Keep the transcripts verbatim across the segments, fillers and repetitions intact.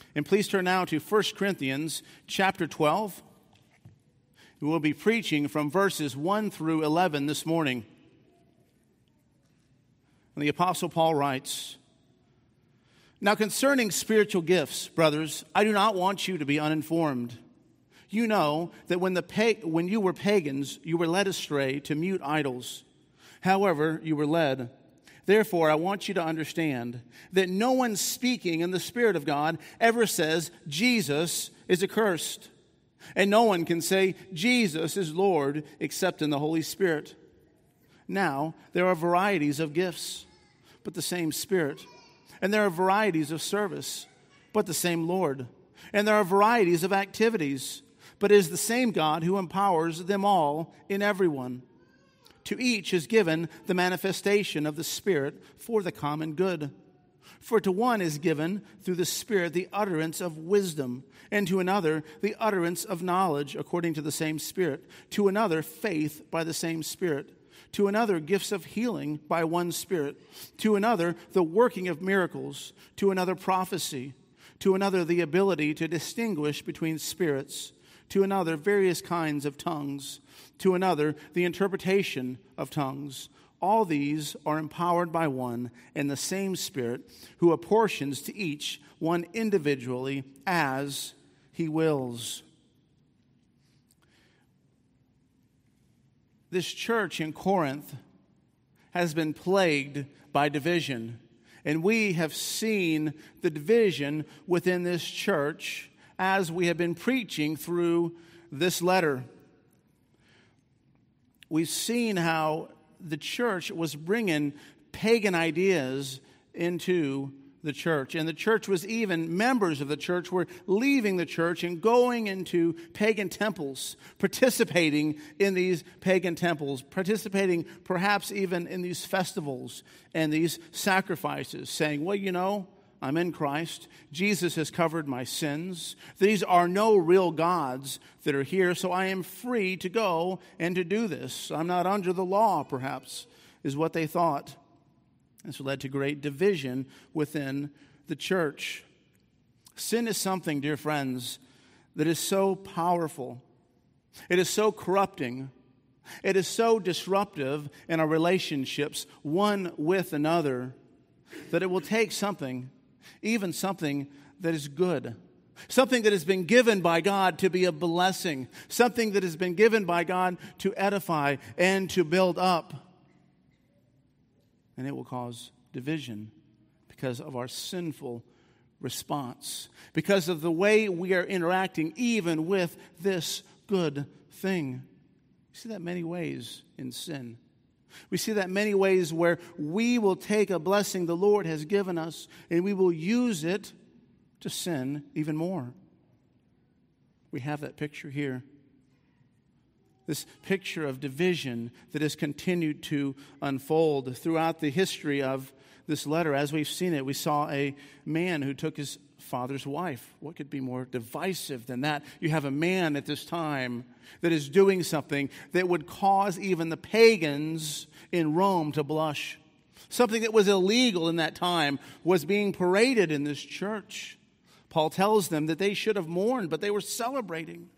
And please turn now to First Corinthians chapter twelve. We will be preaching from verses one through eleven this morning. And the Apostle Paul writes, "Now concerning spiritual gifts, brothers, I do not want you to be uninformed. You know that when, the pa- when you were pagans, you were led astray to mute idols. However, you were led. Therefore, I want you to understand that no one speaking in the Spirit of God ever says Jesus is accursed. And no one can say Jesus is Lord except in the Holy Spirit. Now, there are varieties of gifts, but the same Spirit. And there are varieties of service, but the same Lord. And there are varieties of activities, but it is the same God who empowers them all in everyone. To each is given the manifestation of the Spirit for the common good. For to one is given through the Spirit the utterance of wisdom, and to another the utterance of knowledge according to the same Spirit, to another faith by the same Spirit, to another gifts of healing by one Spirit, to another the working of miracles, to another prophecy, to another the ability to distinguish between spirits, to another various kinds of tongues, to another the interpretation of tongues. All these are empowered by one and the same Spirit, who apportions to each one individually as he wills." This church in Corinth has been plagued by division, and we have seen the division within this church as we have been preaching through this letter. We've seen how the church was bringing pagan ideas into the church. And the church was even, members of the church were leaving the church and going into pagan temples, participating in these pagan temples, participating perhaps even in these festivals and these sacrifices, saying, well, you know, I'm in Christ. Jesus has covered my sins. These are no real gods that are here, so I am free to go and to do this. I'm not under the law, perhaps, is what they thought. This led to great division within the church. Sin is something, dear friends, that is so powerful. It is so corrupting. It is so disruptive in our relationships, one with another, that it will take something, even something that is good, something that has been given by God to be a blessing, something that has been given by God to edify and to build up. And it will cause division because of our sinful response, because of the way we are interacting even with this good thing. We see that many ways in sin. We see that many ways where we will take a blessing the Lord has given us and we will use it to sin even more. We have that picture here. This picture of division that has continued to unfold throughout the history of this letter. As we've seen it, we saw a man who took his father's wife. What could be more divisive than that? You have a man at this time that is doing something that would cause even the pagans in Rome to blush. Something that was illegal in that time was being paraded in this church. Paul tells them that they should have mourned, but they were celebrating.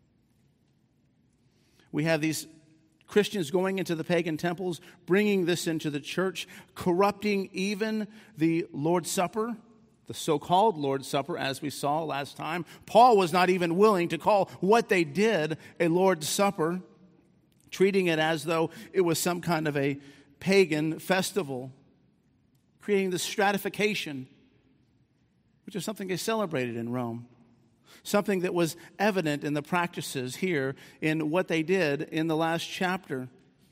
We have these Christians going into the pagan temples, bringing this into the church, corrupting even the Lord's Supper, the so-called Lord's Supper, as we saw last time. Paul was not even willing to call what they did a Lord's Supper, treating it as though it was some kind of a pagan festival, creating this stratification, which is something they celebrated in Rome. Something that was evident in the practices here in what they did in the last chapter.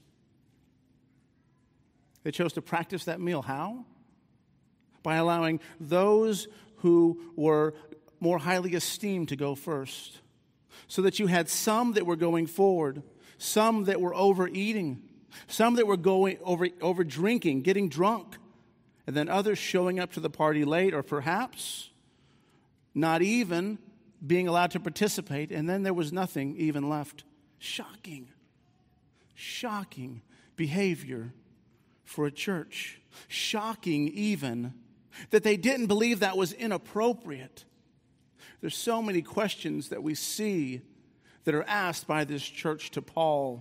They chose to practice that meal. How? By allowing those who were more highly esteemed to go first. So that you had some that were going forward, some that were overeating, some that were going over, over drinking, getting drunk, and then others showing up to the party late, or perhaps not even being allowed to participate, and then there was nothing even left. Shocking, shocking behavior for a church. Shocking even that they didn't believe that was inappropriate. There's so many questions that we see that are asked by this church to Paul.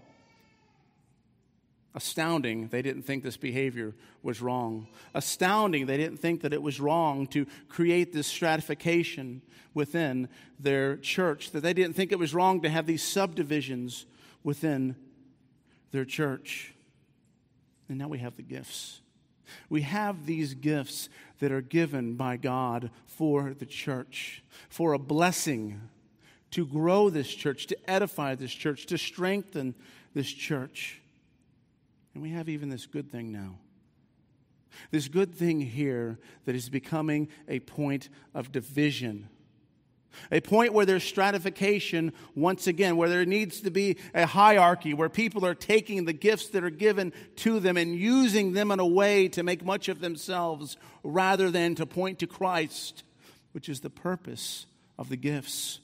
Astounding, they didn't think this behavior was wrong. Astounding, they didn't think that it was wrong to create this stratification within their church, that they didn't think it was wrong to have these subdivisions within their church. And now we have the gifts. We have these gifts that are given by God for the church, for a blessing to grow this church, to edify this church, to strengthen this church. And we have even this good thing now. This good thing here that is becoming a point of division. A point where there's stratification once again, where there needs to be a hierarchy, where people are taking the gifts that are given to them and using them in a way to make much of themselves rather than to point to Christ, which is the purpose of the gifts.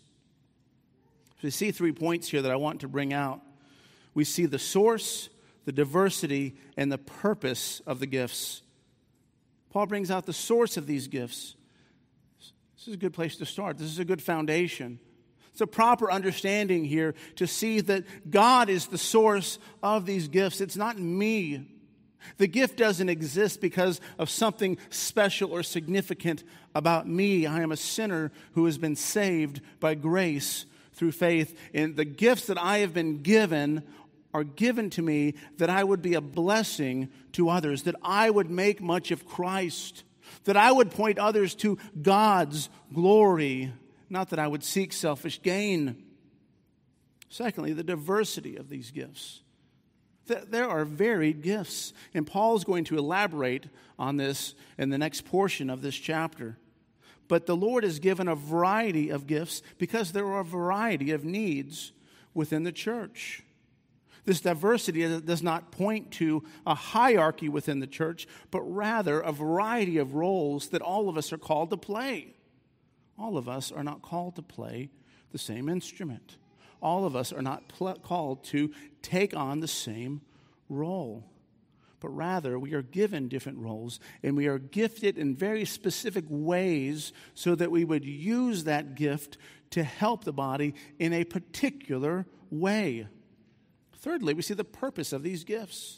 So we see three points here that I want to bring out. We see the source, the diversity, and the purpose of the gifts. Paul brings out the source of these gifts. This is a good place to start. This is a good foundation. It's a proper understanding here to see that God is the source of these gifts. It's not me. The gift doesn't exist because of something special or significant about me. I am a sinner who has been saved by grace through faith. And the gifts that I have been given are given to me that I would be a blessing to others, that I would make much of Christ, that I would point others to God's glory, not that I would seek selfish gain. Secondly, the diversity of these gifts. There are varied gifts, and Paul is going to elaborate on this in the next portion of this chapter. But the Lord has given a variety of gifts because there are a variety of needs within the church. This diversity does not point to a hierarchy within the church, but rather a variety of roles that all of us are called to play. All of us are not called to play the same instrument. All of us are not pl- called to take on the same role. But rather, we are given different roles, and we are gifted in very specific ways so that we would use that gift to help the body in a particular way. Thirdly, we see the purpose of these gifts.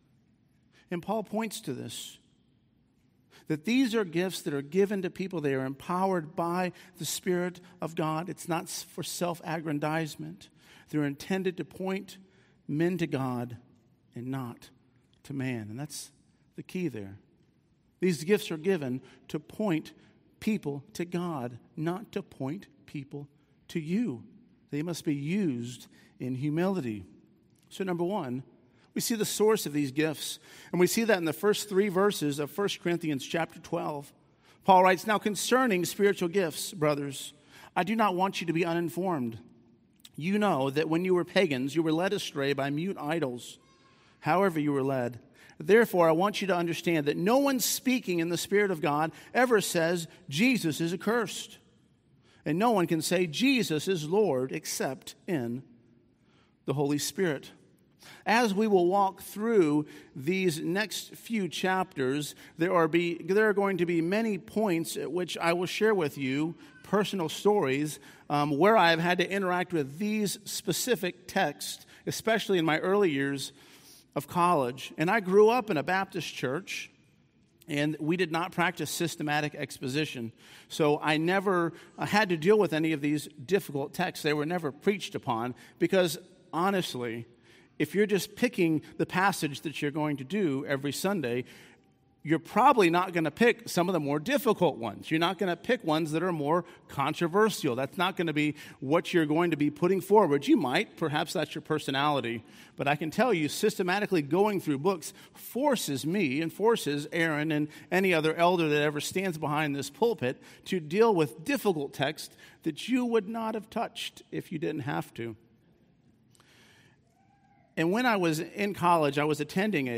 And Paul points to this, that these are gifts that are given to people. They are empowered by the Spirit of God. It's not for self-aggrandizement. They're intended to point men to God and not to man. And that's the key there. These gifts are given to point people to God, not to point people to you. They must be used in humility. So number one, we see the source of these gifts. And we see that in the first three verses of First Corinthians chapter twelve. Paul writes, "Now concerning spiritual gifts, brothers, I do not want you to be uninformed. You know that when you were pagans, you were led astray by mute idols, however you were led. Therefore, I want you to understand that no one speaking in the Spirit of God ever says Jesus is accursed. And no one can say Jesus is Lord except in the Holy Spirit." As we will walk through these next few chapters, there are, be, there are going to be many points at which I will share with you personal stories um, where I have had to interact with these specific texts, especially in my early years of college. And I grew up in a Baptist church, and we did not practice systematic exposition. So I never I had to deal with any of these difficult texts. They were never preached upon because, honestly, if you're just picking the passage that you're going to do every Sunday, you're probably not going to pick some of the more difficult ones. You're not going to pick ones that are more controversial. That's not going to be what you're going to be putting forward. You might, perhaps that's your personality, but I can tell you systematically going through books forces me and forces Aaron and any other elder that ever stands behind this pulpit to deal with difficult texts that you would not have touched if you didn't have to. And when I was in college, I was attending a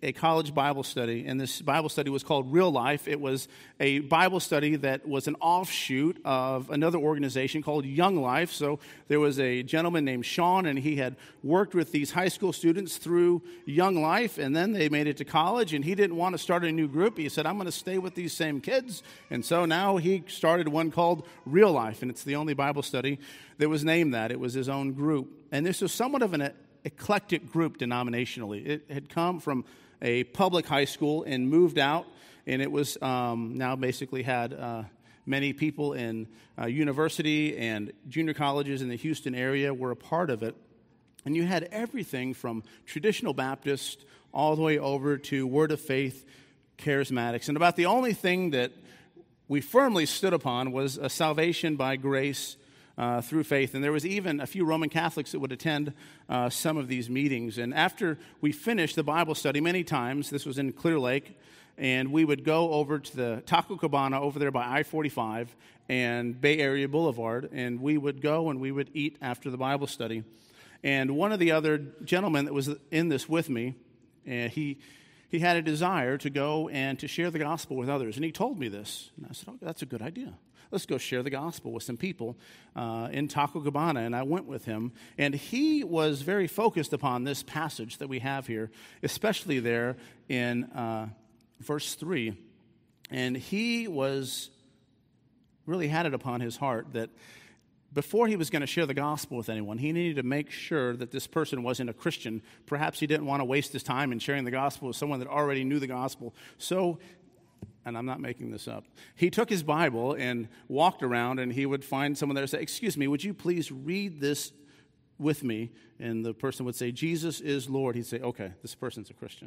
a college Bible study, and this Bible study was called Real Life. It was a Bible study that was an offshoot of another organization called Young Life. So there was a gentleman named Sean, and he had worked with these high school students through Young Life, and then they made it to college, and he didn't want to start a new group. He said, I'm going to stay with these same kids. And so now he started one called Real Life, and it's the only Bible study that was named that. It was his own group. And this was somewhat of an eclectic group denominationally. It had come from a public high school and moved out, and it was um, now basically had uh, many people in uh, university and junior colleges in the Houston area were a part of it. And you had everything from traditional Baptist all the way over to Word of Faith charismatics. And about the only thing that we firmly stood upon was a salvation by grace Uh, through faith. And there was even a few Roman Catholics that would attend uh, some of these meetings. And after we finished the Bible study many times, this was in Clear Lake, and we would go over to the Taco Cabana over there by I forty-five and Bay Area Boulevard, and we would go and we would eat after the Bible study. And one of the other gentlemen that was in this with me, and he he had a desire to go and to share the gospel with others. And he told me this. And I said, oh, that's a good idea. Let's go share the gospel with some people uh, in Taco Cabana. And I went with him. And he was very focused upon this passage that we have here, especially there in uh, verse three. And he was really had it upon his heart that before he was going to share the gospel with anyone, he needed to make sure that this person wasn't a Christian. Perhaps he didn't want to waste his time in sharing the gospel with someone that already knew the gospel. So, and I'm not making this up, he took his Bible and walked around, and he would find someone there and say, excuse me, would you please read this with me? And the person would say, Jesus is Lord. He'd say, okay, this person's a Christian.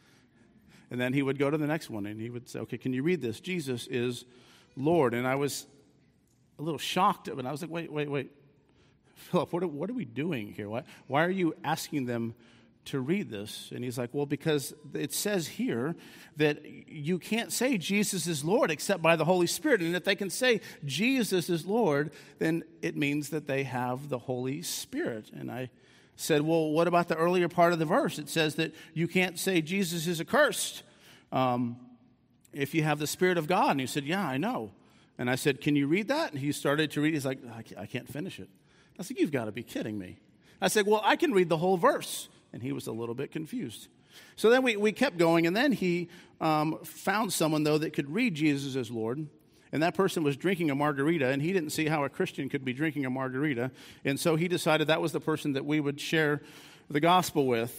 And then he would go to the next one, and he would say, okay, can you read this? Jesus is Lord. And I was a little shocked, but I was like, wait, wait, wait. Philip, what are, what are we doing here? Why, why are you asking them to read this? And he's like, well, because it says here that you can't say Jesus is Lord except by the Holy Spirit. And if they can say Jesus is Lord, then it means that they have the Holy Spirit. And I said, well, what about the earlier part of the verse? It says that you can't say Jesus is accursed um, if you have the Spirit of God. And he said, yeah, I know. And I said, can you read that? And he started to read. He's like, I can't finish it. I said, you've got to be kidding me. I said, well, I can read the whole verse. And he was a little bit confused. So then we, we kept going, and then he um, found someone, though, that could read Jesus as Lord. And that person was drinking a margarita, and he didn't see how a Christian could be drinking a margarita. And so he decided that was the person that we would share the gospel with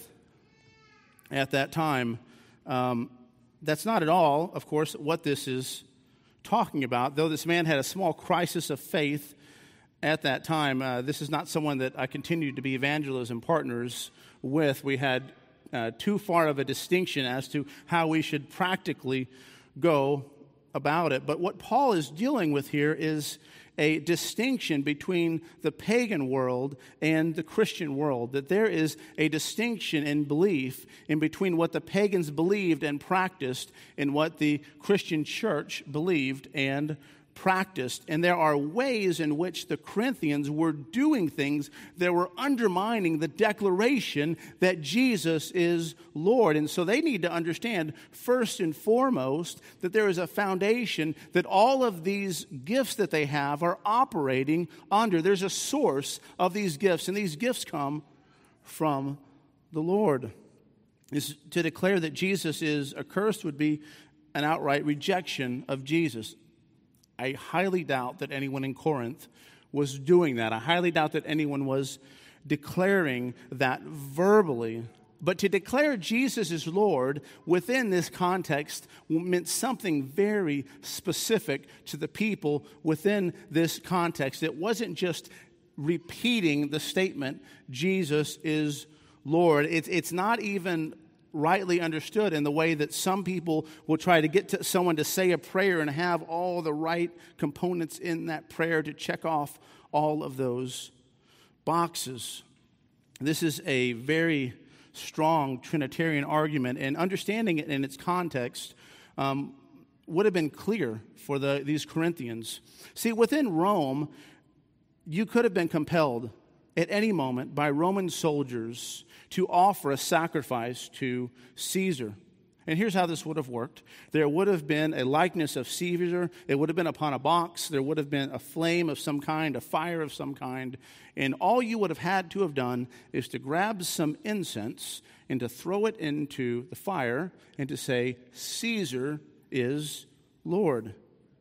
at that time. Um, that's not at all, of course, what this is talking about. Though this man had a small crisis of faith at that time, uh, this is not someone that I continued to be evangelism partners with. We had uh, too far of a distinction as to how we should practically go about it. But what Paul is dealing with here is a distinction between the pagan world and the Christian world, that there is a distinction in belief in between what the pagans believed and practiced and what the Christian church believed and practiced. And there are ways in which the Corinthians were doing things that were undermining the declaration that Jesus is Lord. And so they need to understand, first and foremost, that there is a foundation that all of these gifts that they have are operating under. There's a source of these gifts, and these gifts come from the Lord. Is to declare that Jesus is accursed would be an outright rejection of Jesus. I highly doubt that anyone in Corinth was doing that. I highly doubt that anyone was declaring that verbally. But to declare Jesus as Lord within this context meant something very specific to the people within this context. It wasn't just repeating the statement, Jesus is Lord. It's, it's not even rightly understood in the way that some people will try to get to someone to say a prayer and have all the right components in that prayer to check off all of those boxes. This is a very strong Trinitarian argument, and understanding it in its context um, would have been clear for the, these Corinthians. See, within Rome, you could have been compelled at any moment by Roman soldiers to offer a sacrifice to Caesar. And here's how this would have worked. There would have been a likeness of Caesar. It would have been upon a box. There would have been a flame of some kind, a fire of some kind. And all you would have had to have done is to grab some incense and to throw it into the fire and to say, Caesar is Lord.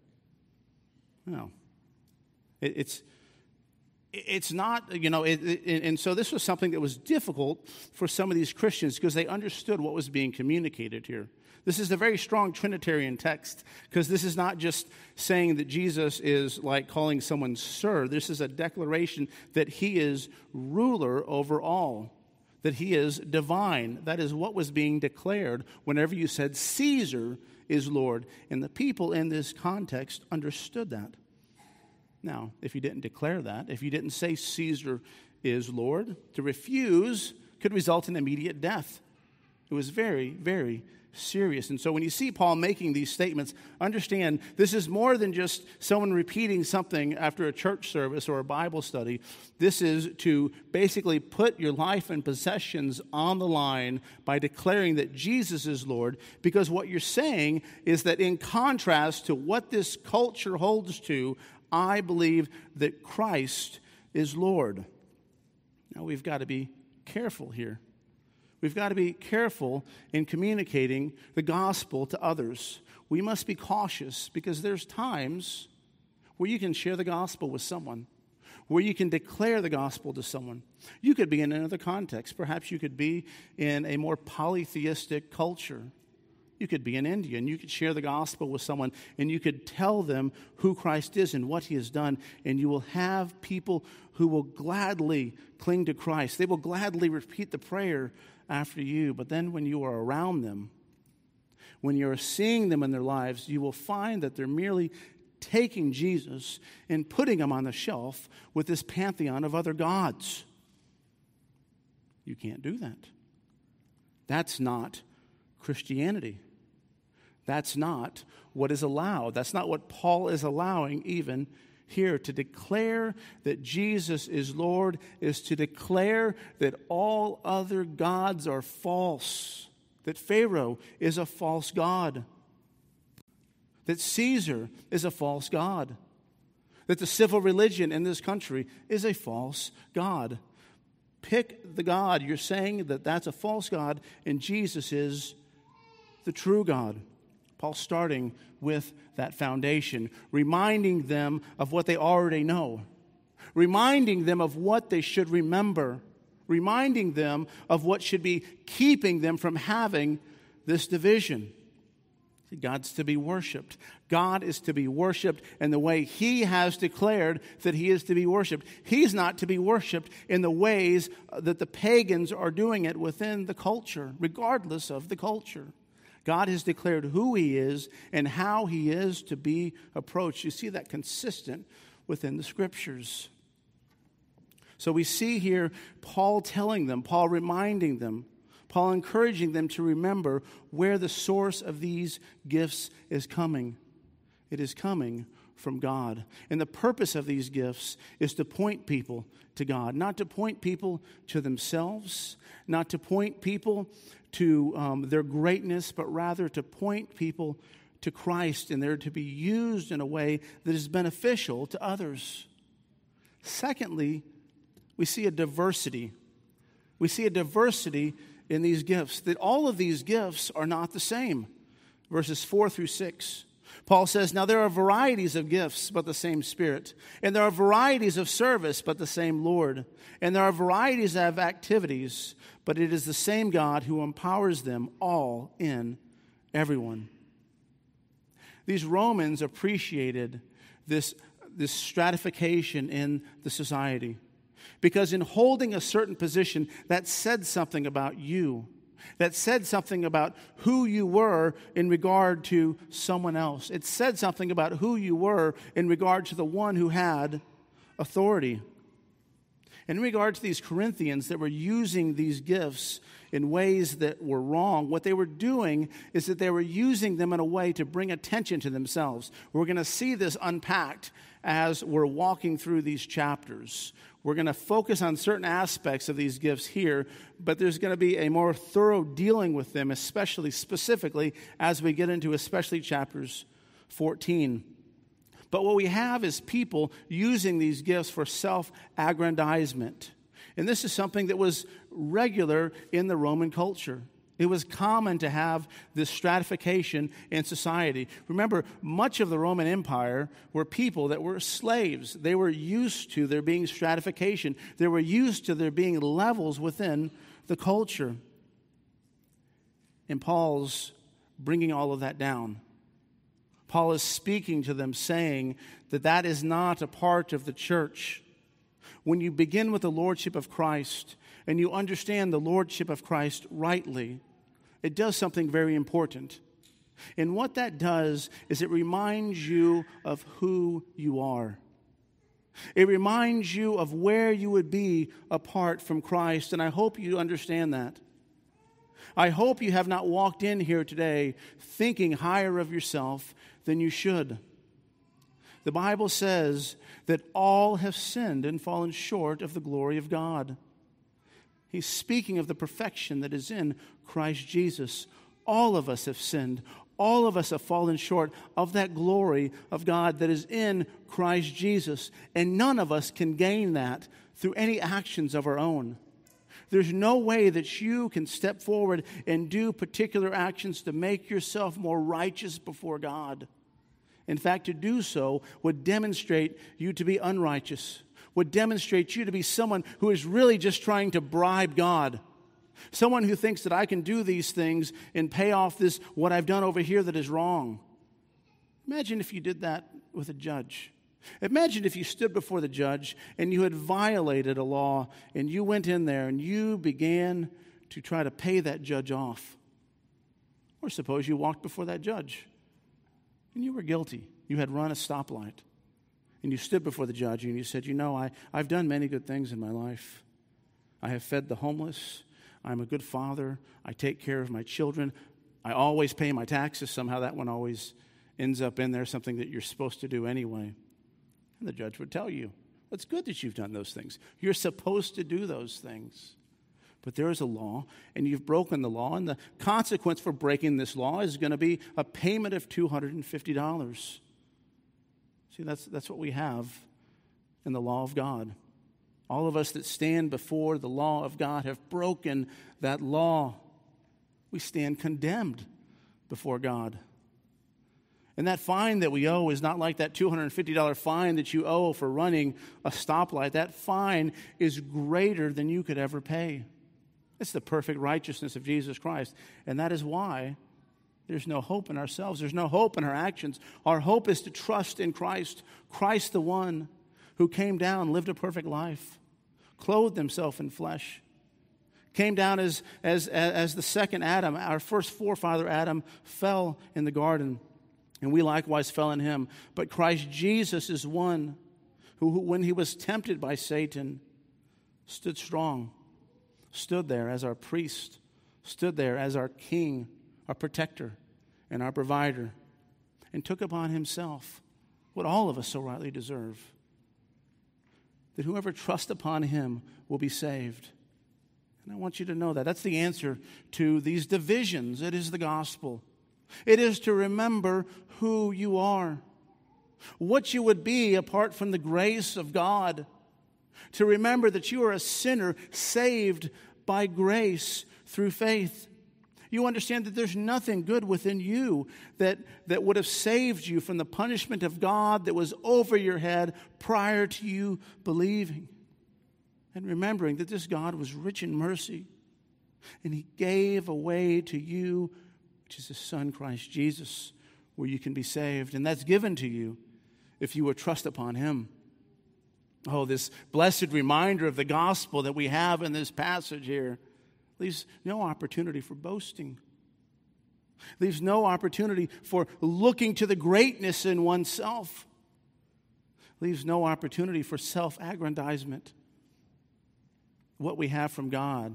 No. It, it's... It's not, you know, it, it, and so this was something that was difficult for some of these Christians because they understood what was being communicated here. This is a very strong Trinitarian text because this is not just saying that Jesus is like calling someone sir. This is a declaration that he is ruler over all, that he is divine. That is what was being declared whenever you said Caesar is Lord. And the people in this context understood that. Now, if you didn't declare that, if you didn't say Caesar is Lord, to refuse could result in immediate death. It was very, very serious. And so when you see Paul making these statements, understand this is more than just someone repeating something after a church service or a Bible study. This is to basically put your life and possessions on the line by declaring that Jesus is Lord, because what you're saying is that in contrast to what this culture holds to, I believe that Christ is Lord. Now, we've got to be careful here. We've got to be careful in communicating the gospel to others. We must be cautious because there's times where you can share the gospel with someone, where you can declare the gospel to someone. You could be in another context. Perhaps you could be in a more polytheistic culture. You could be in India, and you could share the gospel with someone, and you could tell them who Christ is and what he has done, and you will have people who will gladly cling to Christ. They will gladly repeat the prayer after you. But then when you are around them, when you're seeing them in their lives, you will find that they're merely taking Jesus and putting him on the shelf with this pantheon of other gods. You can't do that. That's not Christianity. That's not what is allowed. That's not what Paul is allowing even here. To declare that Jesus is Lord is to declare that all other gods are false, that Pharaoh is a false god, that Caesar is a false god, that the civil religion in this country is a false god. Pick the God. You're saying that that's a false god and Jesus is the true God. Paul's starting with that foundation, reminding them of what they already know, reminding them of what they should remember, reminding them of what should be keeping them from having this division. God's to be worshiped. God is to be worshiped in the way he has declared that he is to be worshiped. He's not to be worshiped in the ways that the pagans are doing it within the culture, regardless of the culture. God has declared who he is and how he is to be approached. You see that consistent within the scriptures. So we see here Paul telling them, Paul reminding them, Paul encouraging them to remember where the source of these gifts is coming. It is coming from God. And the purpose of these gifts is to point people to God, not to point people to themselves, not to point people to um, their greatness, but rather to point people to Christ, and they're to be used in a way that is beneficial to others. Secondly, we see a diversity. We see a diversity in these gifts, that all of these gifts are not the same. Verses four through six. Paul says, now there are varieties of gifts, but the same Spirit. And there are varieties of service, but the same Lord. And there are varieties of activities, but it is the same God who empowers them all in everyone. These Romans appreciated this, this stratification in the society, because in holding a certain position, that said something about you. That said something about who you were in regard to someone else. It said something about who you were in regard to the one who had authority. In regard to these Corinthians that were using these gifts in ways that were wrong, what they were doing is that they were using them in a way to bring attention to themselves. We're going to see this unpacked as we're walking through these chapters. We're going to focus on certain aspects of these gifts here, but there's going to be a more thorough dealing with them, especially specifically as we get into especially chapters fourteen. But what we have is people using these gifts for self-aggrandizement. And this is something that was regular in the Roman culture. It was common to have this stratification in society. Remember, much of the Roman Empire were people that were slaves. They were used to there being stratification. They were used to there being levels within the culture. And Paul's bringing all of that down. Paul is speaking to them, saying that that is not a part of the church. When you begin with the lordship of Christ and you understand the lordship of Christ rightly, it does something very important. And what that does is it reminds you of who you are. It reminds you of where you would be apart from Christ, and I hope you understand that. I hope you have not walked in here today thinking higher of yourself than you should. The Bible says that all have sinned and fallen short of the glory of God. He's speaking of the perfection that is in Christ Jesus. All of us have sinned. All of us have fallen short of that glory of God that is in Christ Jesus. And none of us can gain that through any actions of our own. There's no way that you can step forward and do particular actions to make yourself more righteous before God. In fact, to do so would demonstrate you to be unrighteous, would demonstrate you to be someone who is really just trying to bribe God. Someone who thinks that I can do these things and pay off this, what I've done over here that is wrong. Imagine if you did that with a judge. Imagine if you stood before the judge and you had violated a law and you went in there and you began to try to pay that judge off. Or suppose you walked before that judge and you were guilty. You had run a stoplight. And you stood before the judge and you said, you know, I, I've done many good things in my life. I have fed the homeless. I'm a good father. I take care of my children. I always pay my taxes. Somehow that one always ends up in there, something that you're supposed to do anyway. And the judge would tell you, it's good that you've done those things. You're supposed to do those things. But there is a law, and you've broken the law, and the consequence for breaking this law is going to be a payment of two hundred fifty dollars. See, that's, that's what we have in the law of God. All of us that stand before the law of God have broken that law. We stand condemned before God. And that fine that we owe is not like that two hundred fifty dollars fine that you owe for running a stoplight. That fine is greater than you could ever pay. It's the perfect righteousness of Jesus Christ. And that is why there's no hope in ourselves. There's no hope in our actions. Our hope is to trust in Christ. Christ, the one who came down, lived a perfect life, clothed himself in flesh, came down as, as, as the second Adam. Our first forefather, Adam, fell in the garden, and we likewise fell in him. But Christ Jesus is one who, who when he was tempted by Satan, stood strong, stood there as our priest, stood there as our king, our protector, and our provider, and took upon himself what all of us so rightly deserve. That whoever trusts upon him will be saved. And I want you to know that. That's the answer to these divisions. It is the gospel. It is to remember who you are, what you would be apart from the grace of God. To remember that you are a sinner saved by grace through faith. You understand that there's nothing good within you that, that would have saved you from the punishment of God that was over your head prior to you believing. And remembering that this God was rich in mercy, and he gave away to you, which is his Son, Christ Jesus, where you can be saved. And that's given to you if you will trust upon him. Oh, this blessed reminder of the gospel that we have in this passage here leaves no opportunity for boasting. Leaves no opportunity for looking to the greatness in oneself. Leaves no opportunity for self-aggrandizement. What we have from God,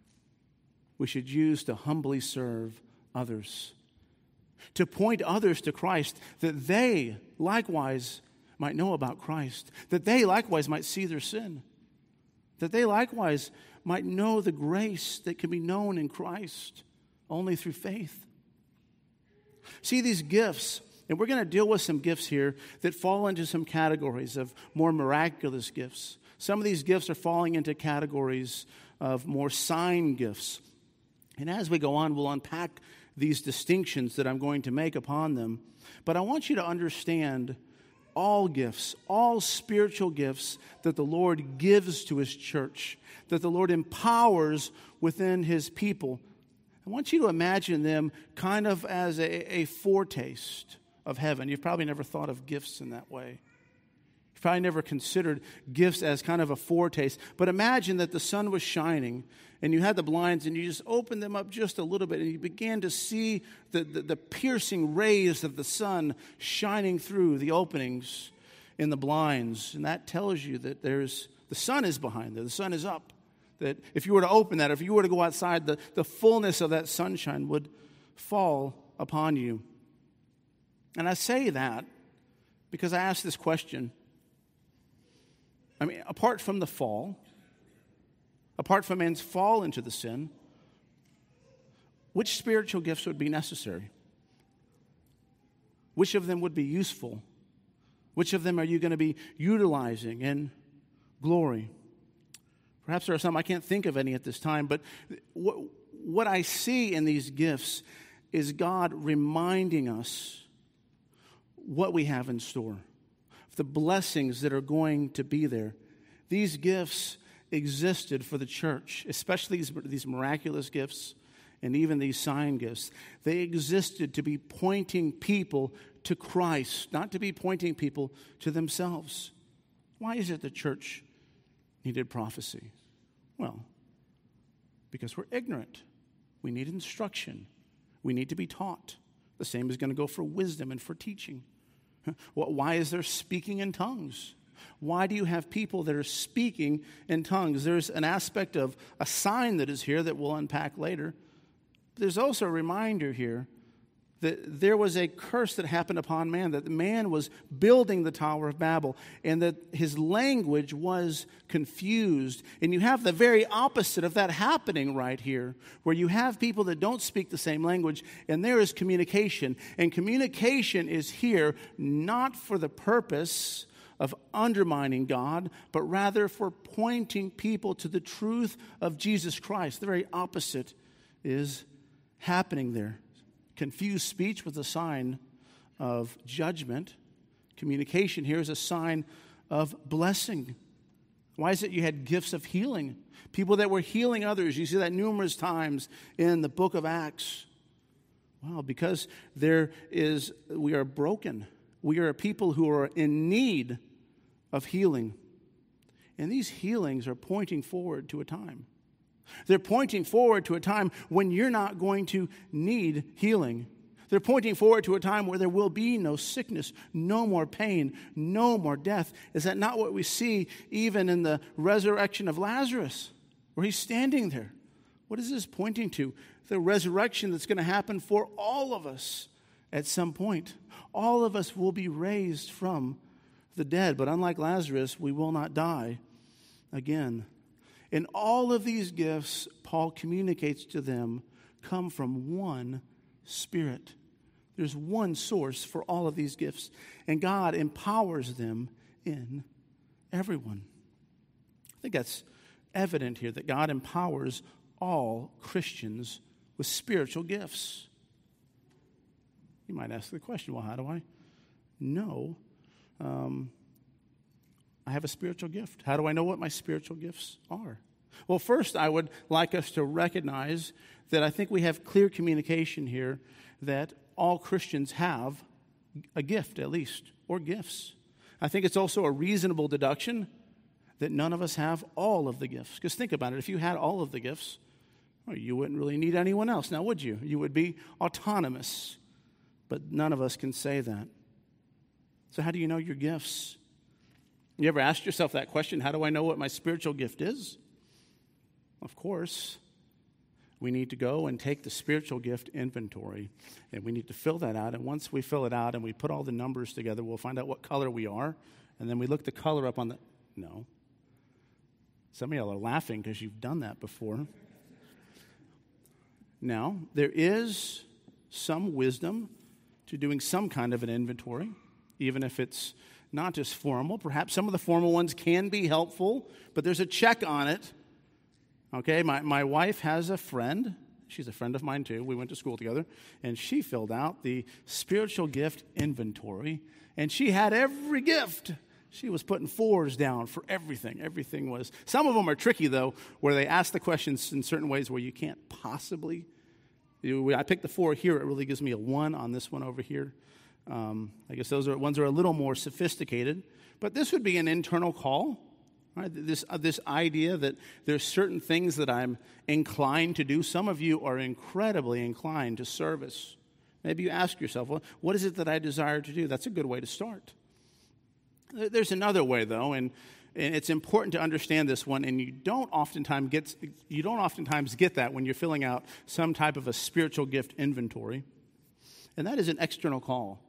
we should use to humbly serve others. To point others to Christ, that they likewise might know about Christ, that they likewise might see their sin, that they likewise might know the grace that can be known in Christ only through faith. See, these gifts, and we're going to deal with some gifts here that fall into some categories of more miraculous gifts. Some of these gifts are falling into categories of more sign gifts. And as we go on, we'll unpack these distinctions that I'm going to make upon them. But I want you to understand all gifts, all spiritual gifts that the Lord gives to His church, that the Lord empowers within His people. I want you to imagine them kind of as a, a foretaste of heaven. You've probably never thought of gifts in that way. You've probably never considered gifts as kind of a foretaste. But imagine that the sun was shining and you had the blinds and you just opened them up just a little bit and you began to see the, the, the piercing rays of the sun shining through the openings in the blinds. And that tells you that there's the sun is behind there. The sun is up. That if you were to open that, if you were to go outside, the, the fullness of that sunshine would fall upon you. And I say that because I ask this question. I mean, apart from the fall, apart from man's fall into the sin, which spiritual gifts would be necessary? Which of them would be useful? Which of them are you going to be utilizing in glory? Perhaps there are some, I can't think of any at this time, but what, what I see in these gifts is God reminding us what we have in store, the blessings that are going to be there. These gifts existed for the church, especially these, these miraculous gifts and even these sign gifts. They existed to be pointing people to Christ, not to be pointing people to themselves. Why is it the church needed prophecy? Well, because we're ignorant. We need instruction. We need to be taught. The same is going to go for wisdom and for teaching. Why is there speaking in tongues? Why do you have people that are speaking in tongues? There's an aspect of a sign that is here that we'll unpack later. There's also a reminder here that there was a curse that happened upon man, that man was building the Tower of Babel, and that his language was confused. And you have the very opposite of that happening right here, where you have people that don't speak the same language, and there is communication. And communication is here not for the purpose of undermining God, but rather for pointing people to the truth of Jesus Christ. The very opposite is happening there. Confused speech was a sign of judgment. Communication here is a sign of blessing. Why is it you had gifts of healing? People that were healing others. You see that numerous times in the book of Acts. Well, because there is, we are broken. We are a people who are in need of healing. And these healings are pointing forward to a time. They're pointing forward to a time when you're not going to need healing. They're pointing forward to a time where there will be no sickness, no more pain, no more death. Is that not what we see even in the resurrection of Lazarus, where he's standing there? What is this pointing to? The resurrection that's going to happen for all of us at some point. All of us will be raised from the dead, but unlike Lazarus, we will not die again. And all of these gifts, Paul communicates to them, come from one Spirit. There's one source for all of these gifts, and God empowers them in everyone. I think that's evident here, that God empowers all Christians with spiritual gifts. You might ask the question, well, how do I know um, I have a spiritual gift? How do I know what my spiritual gifts are? Well, first, I would like us to recognize that I think we have clear communication here that all Christians have a gift, at least, or gifts. I think it's also a reasonable deduction that none of us have all of the gifts. Because think about it. If you had all of the gifts, well, you wouldn't really need anyone else, now would you? You would be autonomous. But none of us can say that. So how do you know your gifts? You ever asked yourself that question, how do I know what my spiritual gift is? Of course, we need to go and take the spiritual gift inventory, and we need to fill that out. And once we fill it out and we put all the numbers together, we'll find out what color we are, and then we look the color up on the, no. Some of y'all are laughing because you've done that before. Now, there is some wisdom to doing some kind of an inventory, even if it's not just formal. Perhaps some of the formal ones can be helpful, but there's a check on it. Okay, my, my wife has a friend. She's a friend of mine too. We went to school together, and she filled out the spiritual gift inventory, and she had every gift. She was putting fours down for everything. Everything was. Some of them are tricky, though, where they ask the questions in certain ways where you can't possibly. You, I picked the four here. It really gives me a one on this one over here. Um, I guess those are ones are a little more sophisticated. But this would be an internal call. Right? This, uh, this idea that there's certain things that I'm inclined to do. Some of you are incredibly inclined to service. Maybe you ask yourself, well, what is it that I desire to do? That's a good way to start. There's another way, though, and, and it's important to understand this one, and you don't oftentimes get you don't oftentimes get that when you're filling out some type of a spiritual gift inventory, and that is an external call.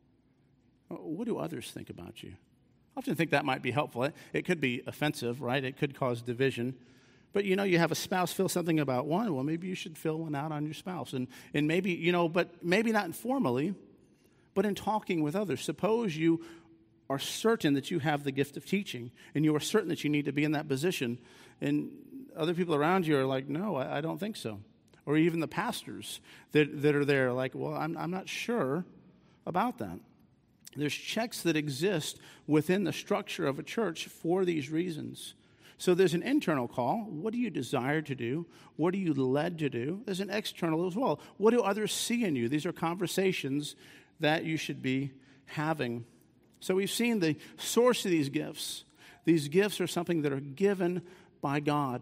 What do others think about you? I often think that might be helpful. It, it could be offensive, right? It could cause division. But, you know, you have a spouse fill something about one. Well, maybe you should fill one out on your spouse. And, and maybe, you know, but maybe not informally, but in talking with others. Suppose you are certain that you have the gift of teaching, and you are certain that you need to be in that position, and other people around you are like, no, I, I don't think so. Or even the pastors that, that are there like, well, I'm, I'm not sure about that. There's checks that exist within the structure of a church for these reasons. So there's an internal call. What do you desire to do? What are you led to do? There's an external as well. What do others see in you? These are conversations that you should be having. So we've seen the source of these gifts. These gifts are something that are given by God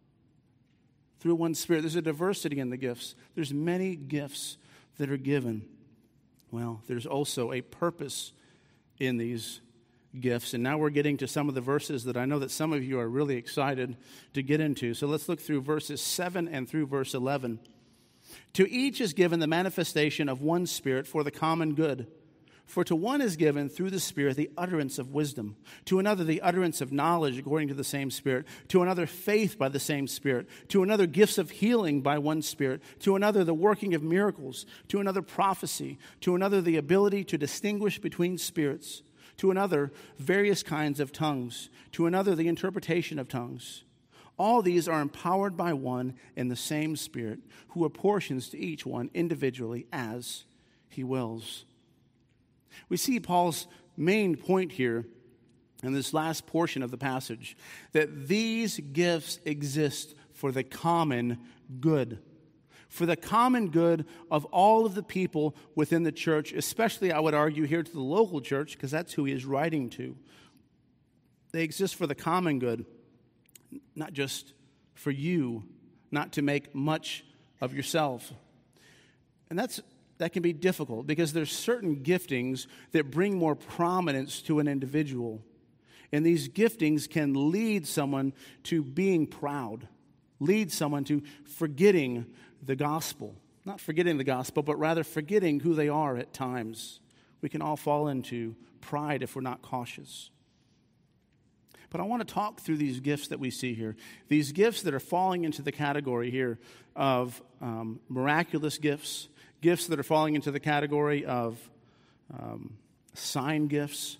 through one Spirit. There's a diversity in the gifts. There's many gifts that are given. Well, there's also a purpose in these gifts. And now we're getting to some of the verses that I know that some of you are really excited to get into. So let's look through verses seven and through verse eleven. To each is given the manifestation of one Spirit for the common good. For to one is given through the Spirit the utterance of wisdom, to another the utterance of knowledge according to the same Spirit, to another faith by the same Spirit, to another gifts of healing by one Spirit, to another the working of miracles, to another prophecy, to another the ability to distinguish between spirits, to another various kinds of tongues, to another the interpretation of tongues. All these are empowered by one and the same Spirit, who apportions to each one individually as he wills. We see Paul's main point here in this last portion of the passage, that these gifts exist for the common good. For the common good of all of the people within the church, especially, I would argue, here to the local church, because that's who he is writing to. They exist for the common good, not just for you, not to make much of yourself. And that's That can be difficult because there's certain giftings that bring more prominence to an individual. And these giftings can lead someone to being proud, lead someone to forgetting the gospel. Not forgetting the gospel, but rather forgetting who they are at times. We can all fall into pride if we're not cautious. But I want to talk through these gifts that we see here. These gifts that are falling into the category here of um, miraculous gifts, gifts that are falling into the category of um, sign gifts.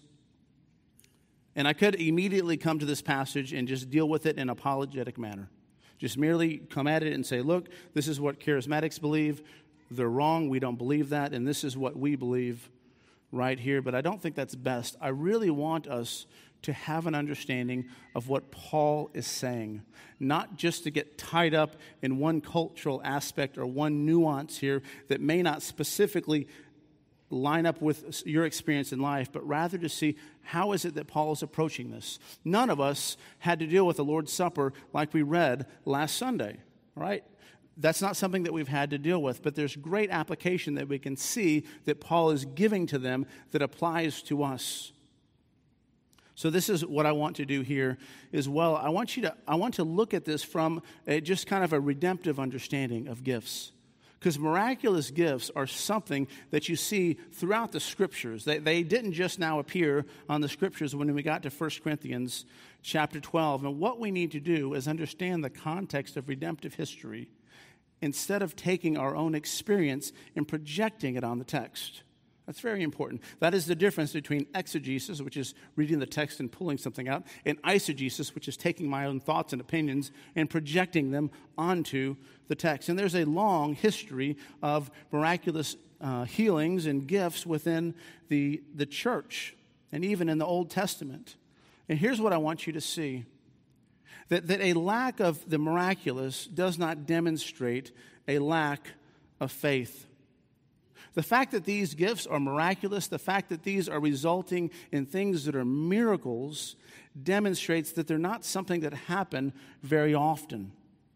And I could immediately come to this passage and just deal with it in an apologetic manner. Just merely come at it and say, look, this is what charismatics believe. They're wrong. We don't believe that. And this is what we believe right here. But I don't think that's best. I really want us to have an understanding of what Paul is saying, not just to get tied up in one cultural aspect or one nuance here that may not specifically line up with your experience in life, but rather to see how is it that Paul is approaching this. None of us had to deal with the Lord's Supper like we read last Sunday, right? That's not something that we've had to deal with, but there's great application that we can see that Paul is giving to them that applies to us. So this is what I want to do here as well. I want you to I want to look at this from a, just kind of a redemptive understanding of gifts. Because miraculous gifts are something that you see throughout the Scriptures. They, they didn't just now appear on the Scriptures when we got to First Corinthians chapter twelve. And what we need to do is understand the context of redemptive history instead of taking our own experience and projecting it on the text. That's very important. That is the difference between exegesis, which is reading the text and pulling something out, and eisegesis, which is taking my own thoughts and opinions and projecting them onto the text. And there's a long history of miraculous uh, healings and gifts within the, the church and even in the Old Testament. And here's what I want you to see. That, that a lack of the miraculous does not demonstrate a lack of faith. The fact that these gifts are miraculous, the fact that these are resulting in things that are miracles, demonstrates that they're not something that happen very often.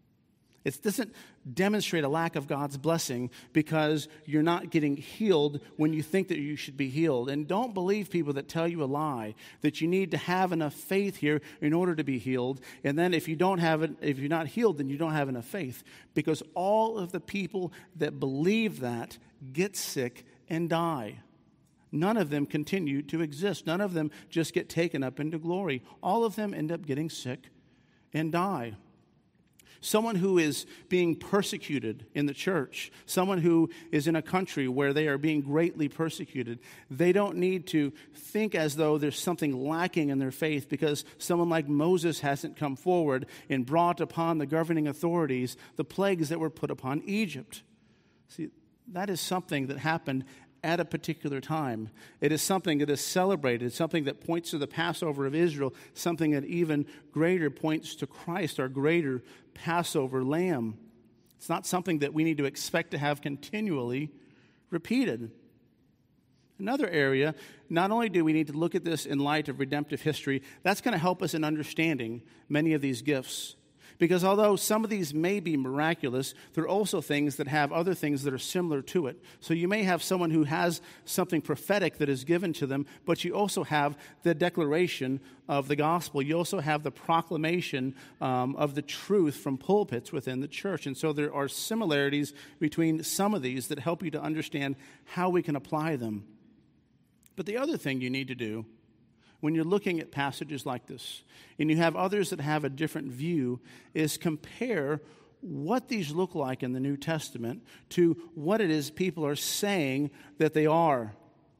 It doesn't demonstrate a lack of God's blessing because you're not getting healed when you think that you should be healed. And don't believe people that tell you a lie, that you need to have enough faith here in order to be healed. And then if you don't have it, if you're not healed, then you don't have enough faith. Because all of the people that believe that get sick and die. None of them continue to exist. None of them just get taken up into glory. All of them end up getting sick and die. Someone who is being persecuted in the church, someone who is in a country where they are being greatly persecuted, they don't need to think as though there's something lacking in their faith because someone like Moses hasn't come forward and brought upon the governing authorities the plagues that were put upon Egypt. See, that is something that happened at a particular time. It is something that is celebrated, something that points to the Passover of Israel, something that even greater points to Christ, our greater Passover lamb. It's not something that we need to expect to have continually repeated. Another area, not only do we need to look at this in light of redemptive history, that's going to help us in understanding many of these gifts. Because although some of these may be miraculous, there are also things that have other things that are similar to it. So you may have someone who has something prophetic that is given to them, but you also have the declaration of the gospel. You also have the proclamation um, of the truth from pulpits within the church. And so there are similarities between some of these that help you to understand how we can apply them. But the other thing you need to do when you're looking at passages like this, and you have others that have a different view, is compare what these look like in the New Testament to what it is people are saying that they are.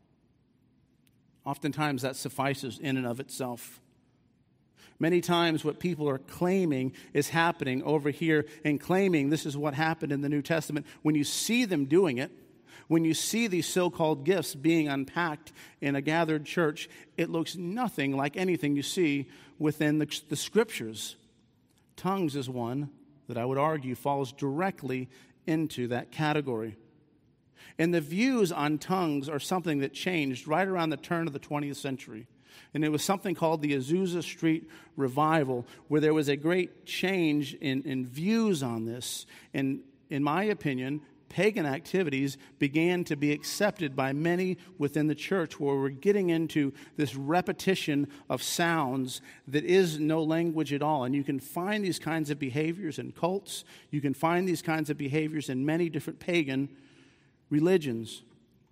Oftentimes that suffices in and of itself. Many times what people are claiming is happening over here and claiming this is what happened in the New Testament. When you see them doing it, when you see these so-called gifts being unpacked in a gathered church, it looks nothing like anything you see within the, the Scriptures. Tongues is one that I would argue falls directly into that category. And the views on tongues are something that changed right around the turn of the twentieth century. And it was something called the Azusa Street Revival, where there was a great change in, in views on this. And in my opinion, pagan activities began to be accepted by many within the church, where we're getting into this repetition of sounds that is no language at all. And you can find these kinds of behaviors in cults. You can find these kinds of behaviors in many different pagan religions.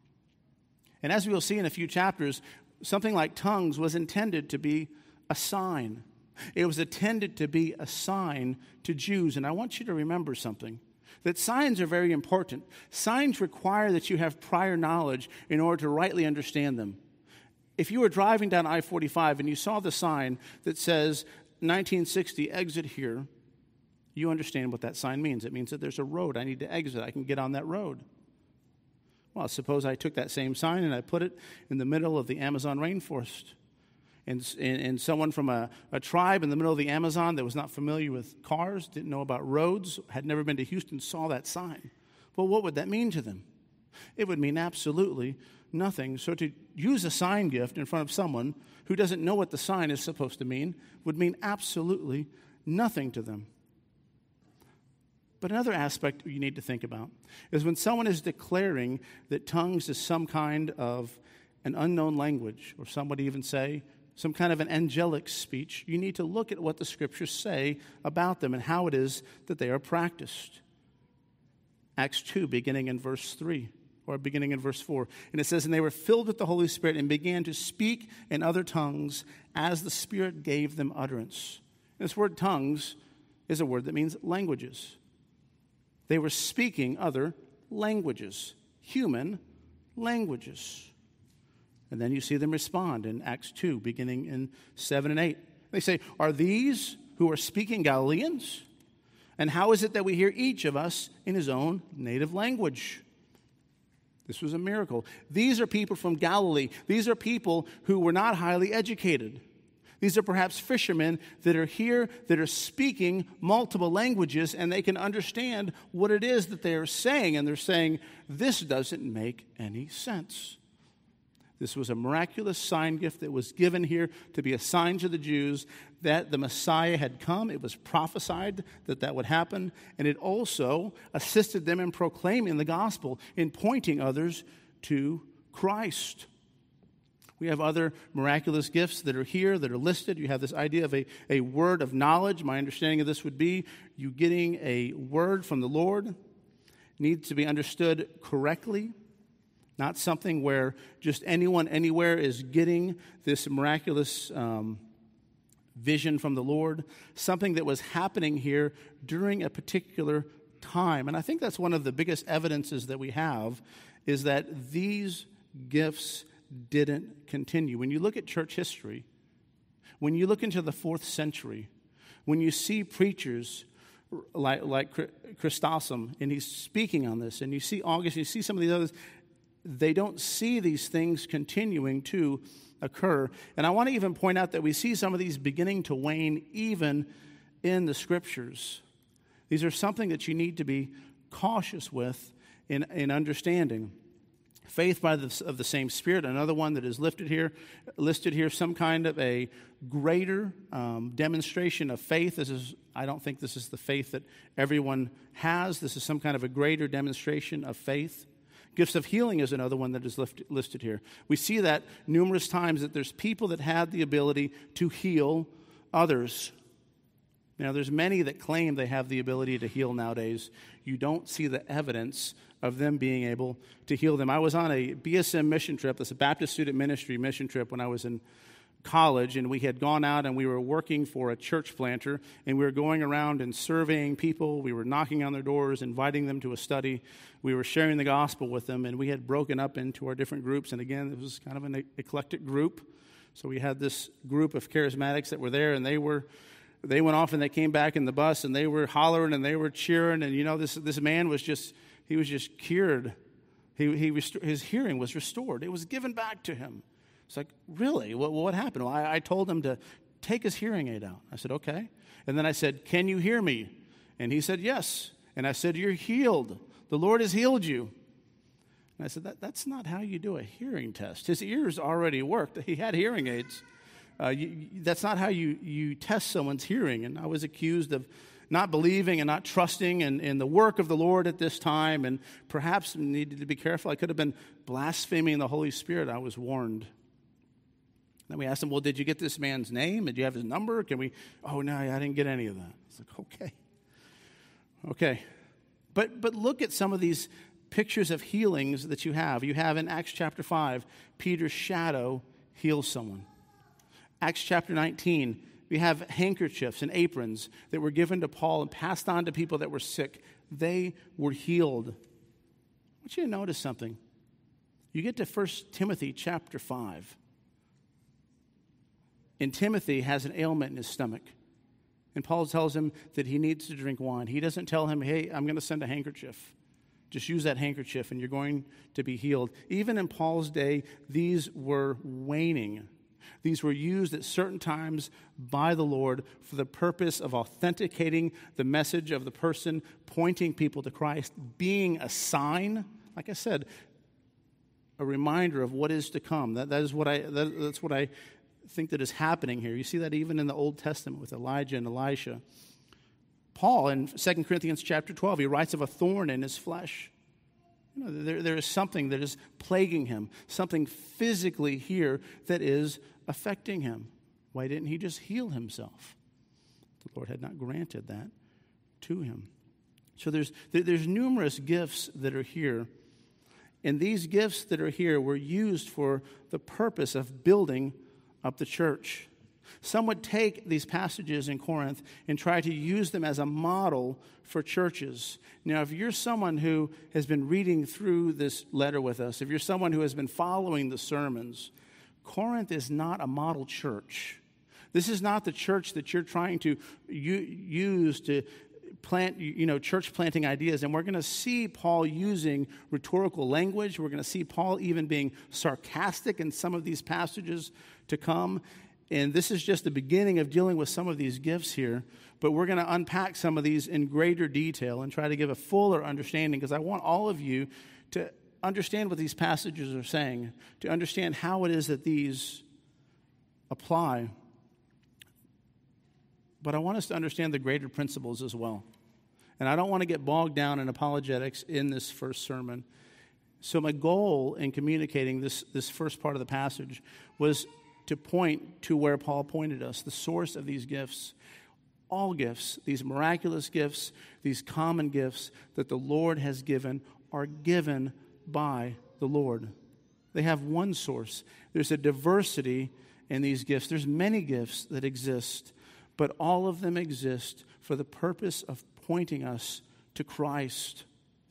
And as we will see in a few chapters, something like tongues was intended to be a sign. It was intended to be a sign to Jews. And I want you to remember something. That signs are very important. Signs require that you have prior knowledge in order to rightly understand them. If you were driving down I forty-five and you saw the sign that says nineteen sixty, exit here, you understand what that sign means. It means that there's a road I need to exit. I can get on that road. Well, suppose I took that same sign and I put it in the middle of the Amazon rainforest. And, and, and someone from a, a tribe in the middle of the Amazon that was not familiar with cars, didn't know about roads, had never been to Houston, saw that sign. Well, what would that mean to them? It would mean absolutely nothing. So to use a sign gift in front of someone who doesn't know what the sign is supposed to mean would mean absolutely nothing to them. But another aspect you need to think about is when someone is declaring that tongues is some kind of an unknown language, or some would even say some kind of an angelic speech, you need to look at what the Scriptures say about them and how it is that they are practiced. Acts two, beginning in verse three, or beginning in verse four. And it says, "And they were filled with the Holy Spirit and began to speak in other tongues as the Spirit gave them utterance." And this word tongues is a word that means languages. They were speaking other languages, human languages. And then you see them respond in Acts two, beginning in seven and eight. They say, "Are these who are speaking Galileans? And how is it that we hear each of us in his own native language?" This was a miracle. These are people from Galilee. These are people who were not highly educated. These are perhaps fishermen that are here that are speaking multiple languages, and they can understand what it is that they are saying. And they're saying, this doesn't make any sense. This was a miraculous sign gift that was given here to be a sign to the Jews that the Messiah had come. It was prophesied that that would happen. And it also assisted them in proclaiming the gospel, in pointing others to Christ. We have other miraculous gifts that are here, that are listed. You have this idea of a, a word of knowledge. My understanding of this would be you getting a word from the Lord needs to be understood correctly, not something where just anyone anywhere is getting this miraculous um, vision from the Lord, something that was happening here during a particular time. And I think that's one of the biggest evidences that we have is that these gifts didn't continue. When you look at church history, when you look into the fourth century, when you see preachers like, like Chrysostom, and he's speaking on this, and you see Augustine, you see some of these others, they don't see these things continuing to occur. And I want to even point out that we see some of these beginning to wane even in the Scriptures. These are something that you need to be cautious with in, in understanding. Faith by the, of the same Spirit, another one that is lifted here, listed here, some kind of a greater um, demonstration of faith. This is, I don't think this is the faith that everyone has. This is some kind of a greater demonstration of faith. Gifts of healing is another one that is lift, listed here. We see that numerous times that there's people that had the ability to heal others. Now, there's many that claim they have the ability to heal nowadays. You don't see the evidence of them being able to heal them. I was on a B S M mission trip. That's a Baptist Student Ministry mission trip when I was in college, and we had gone out and we were working for a church planter, and we were going around and surveying people. We were knocking on their doors, inviting them to a study. We were sharing the gospel with them, and we had broken up into our different groups. And again, it was kind of an eclectic group. So we had this group of charismatics that were there, and they were they went off and they came back in the bus, and they were hollering and they were cheering. And you know, this this man was just he was just cured. He he rest- his hearing was restored. It was given back to him. It's like, really? What, what happened? Well, I, I told him to take his hearing aid out. I said, okay. And then I said, can you hear me? And he said, yes. And I said, you're healed. The Lord has healed you. And I said, that, that's not how you do a hearing test. His ears already worked. He had hearing aids. Uh, you, that's not how you, you test someone's hearing. And I was accused of not believing and not trusting in, in the work of the Lord at this time, and perhaps needed to be careful. I could have been blaspheming the Holy Spirit. I was warned. Then we asked him, well, did you get this man's name? Did you have his number? Can we? Oh, no, I didn't get any of that. It's like, okay. Okay. But but look at some of these pictures of healings that you have. You have in Acts chapter five, Peter's shadow heals someone. Acts chapter nineteen, we have handkerchiefs and aprons that were given to Paul and passed on to people that were sick. They were healed. I want you to notice something. You get to First Timothy chapter five. And Timothy has an ailment in his stomach. And Paul tells him that he needs to drink wine. He doesn't tell him, hey, I'm going to send a handkerchief. Just use that handkerchief and you're going to be healed. Even in Paul's day, these were waning. These were used at certain times by the Lord for the purpose of authenticating the message of the person, pointing people to Christ, being a sign, like I said, a reminder of what is to come. That, that is what I, that, that's what I think that is happening here. You see that even in the Old Testament with Elijah and Elisha. Paul in Second Corinthians chapter twelve, he writes of a thorn in his flesh. You know, there, there is something that is plaguing him, something physically here that is affecting him. Why didn't he just heal himself? The Lord had not granted that to him. So there's there's numerous gifts that are here. And these gifts that are here were used for the purpose of building up the church. Some would take these passages in Corinth and try to use them as a model for churches. Now, if you're someone who has been reading through this letter with us, if you're someone who has been following the sermons, Corinth is not a model church. This is not the church that you're trying to u- use to plant, you know, church planting ideas. And we're going to see Paul using rhetorical language. We're going to see Paul even being sarcastic in some of these passages to come. And this is just the beginning of dealing with some of these gifts here. But we're going to unpack some of these in greater detail and try to give a fuller understanding, because I want all of you to understand what these passages are saying, to understand how it is that these apply. But I want us to understand the greater principles as well. And I don't want to get bogged down in apologetics in this first sermon. So my goal in communicating this, this first part of the passage was to point to where Paul pointed us, the source of these gifts. All gifts, these miraculous gifts, these common gifts that the Lord has given are given by the Lord. They have one source. There's a diversity in these gifts. There's many gifts that exist, but all of them exist for the purpose of pointing us to Christ.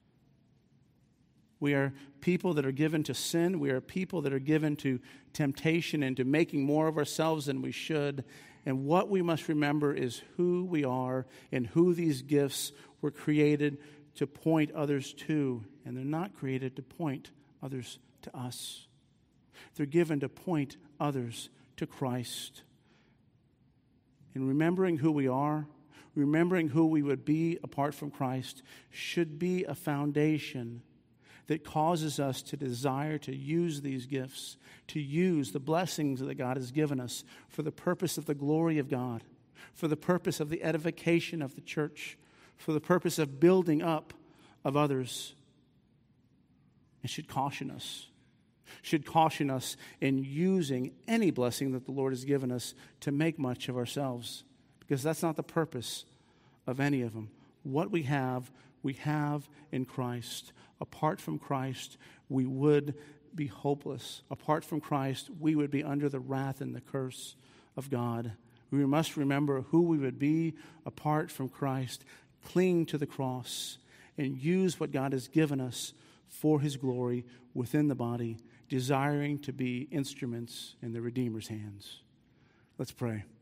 We are people that are given to sin. We are people that are given to temptation and to making more of ourselves than we should. And what we must remember is who we are and who these gifts were created to point others to. And they're not created to point others to us. They're given to point others to Christ. And remembering who we are, remembering who we would be apart from Christ, should be a foundation that causes us to desire to use these gifts, to use the blessings that God has given us for the purpose of the glory of God, for the purpose of the edification of the church, for the purpose of building up of others. It should caution us, should caution us in using any blessing that the Lord has given us to make much of ourselves, because that's not the purpose of any of them. What we have, we have in Christ. Apart from Christ, we would be hopeless. Apart from Christ, we would be under the wrath and the curse of God. We must remember who we would be apart from Christ, cling to the cross, and use what God has given us for His glory within the body, desiring to be instruments in the Redeemer's hands. Let's pray.